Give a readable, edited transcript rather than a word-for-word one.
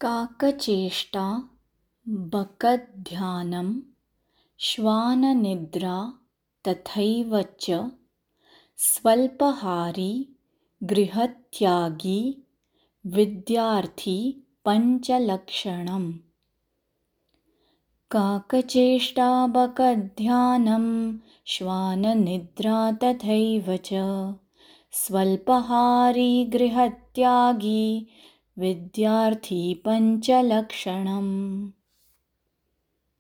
काकचेष्टा बकध्यानं श्वाननिद्रा तथैव च स्वल्पहारी गृहत्यागी विद्यार्थी पञ्चलक्षणम्। काकचेष्टा बकध्यानं श्वाननिद्रा तथैव च स्वल्पहारी गृहत्यागी विद्यार्थी पञ्चलक्षणम्।